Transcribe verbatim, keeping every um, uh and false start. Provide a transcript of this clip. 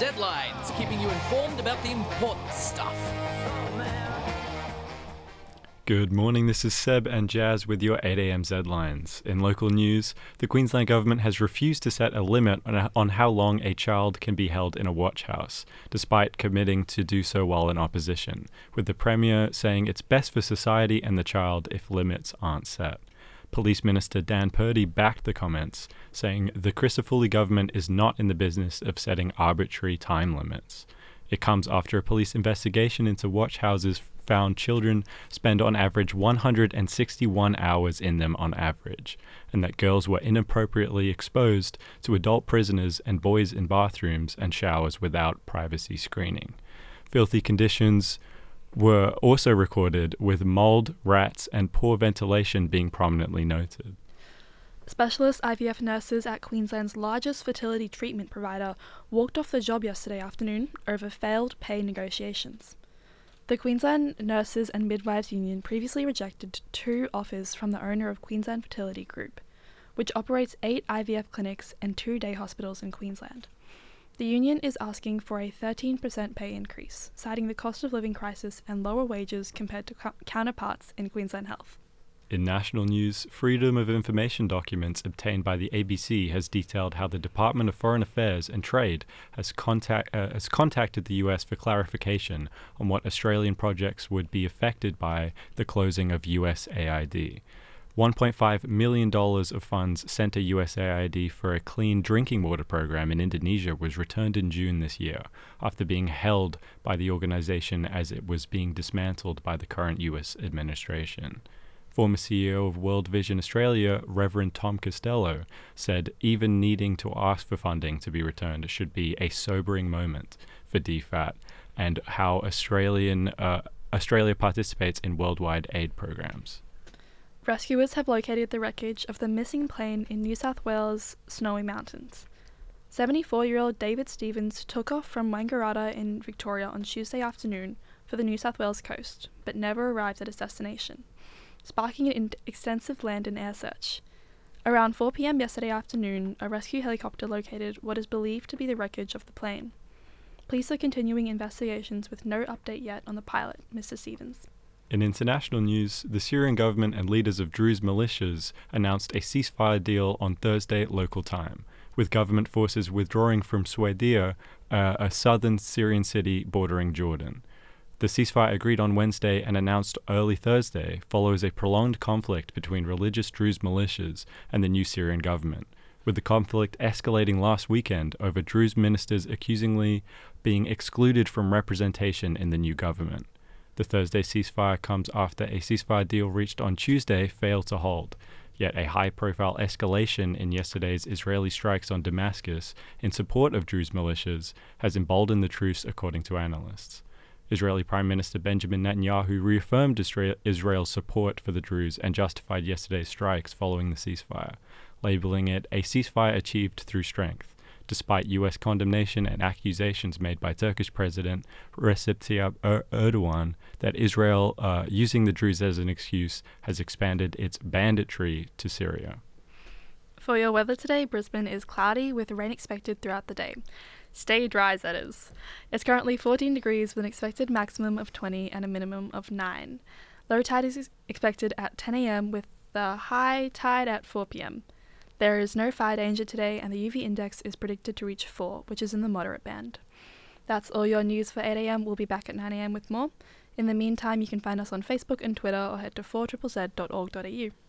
Z-Lines, keeping you informed about the important stuff. Good morning, this is Seb and Jazz with your eight a.m. Z-Lines. In local news, the Queensland Government has refused to set a limit on, on how long a child can be held in a watch house, despite committing to do so while in opposition, with the Premier saying it's best for society and the child if limits aren't set. Police Minister Dan Purdy backed the comments, saying the Crisafulli government is not in the business of setting arbitrary time limits. It comes after a police investigation into watch houses found children spend on average one hundred sixty-one hours in them on average, and that girls were inappropriately exposed to adult prisoners and boys in bathrooms and showers without privacy screening. Filthy conditions were also recorded, with mold, rats, and poor ventilation being prominently noted. Specialist I V F nurses at Queensland's largest fertility treatment provider walked off the job yesterday afternoon over failed pay negotiations. The Queensland Nurses and Midwives Union previously rejected two offers from the owner of Queensland Fertility Group, which operates eight I V F clinics and two day hospitals in Queensland. The union is asking for a thirteen percent pay increase, citing the cost of living crisis and lower wages compared to co- counterparts in Queensland Health. In national news, Freedom of Information documents obtained by the A B C has detailed how the Department of Foreign Affairs and Trade has, contact, uh, has contacted the U S for clarification on what Australian projects would be affected by the closing of U S A I D. one point five million dollars of funds sent to U S A I D for a clean drinking water program in Indonesia was returned in June this year, after being held by the organization as it was being dismantled by the current U S administration. Former C E O of World Vision Australia, Reverend Tom Costello, said even needing to ask for funding to be returned should be a sobering moment for D FAT and how Australian uh, Australia participates in worldwide aid programs. Rescuers have located the wreckage of the missing plane in New South Wales' Snowy Mountains. seventy-four-year-old David Stevens took off from Wangaratta in Victoria on Tuesday afternoon for the New South Wales coast, but never arrived at his destination, sparking an in- extensive land and air search. Around four p.m. yesterday afternoon, a rescue helicopter located what is believed to be the wreckage of the plane. Police are continuing investigations with no update yet on the pilot, Mister Stevens. In international news, the Syrian government and leaders of Druze militias announced a ceasefire deal on Thursday local time, with government forces withdrawing from Suaidia, uh, a southern Syrian city bordering Jordan. The ceasefire agreed on Wednesday and announced early Thursday follows a prolonged conflict between religious Druze militias and the new Syrian government, with the conflict escalating last weekend over Druze ministers accusingly being excluded from representation in the new government. The Thursday ceasefire comes after a ceasefire deal reached on Tuesday failed to hold, yet a high-profile escalation in yesterday's Israeli strikes on Damascus in support of Druze militias has emboldened the truce, according to analysts. Israeli Prime Minister Benjamin Netanyahu reaffirmed Isra- Israel's support for the Druze and justified yesterday's strikes following the ceasefire, labeling it a ceasefire achieved through strength, despite U S condemnation and accusations made by Turkish President Recep Tayyip er- Erdogan that Israel, uh, using the Druze as an excuse, has expanded its banditry to Syria. For your weather today, Brisbane is cloudy with rain expected throughout the day. Stay dry, that is. It's currently fourteen degrees with an expected maximum of twenty and a minimum of nine. Low tide is expected at ten a.m. with the high tide at four p.m. There is no fire danger today and the U V index is predicted to reach four, which is in the moderate band. That's all your news for eight a.m. We'll be back at nine a.m. with more. In the meantime, you can find us on Facebook and Twitter or head to four Z Z Z dot org dot a u.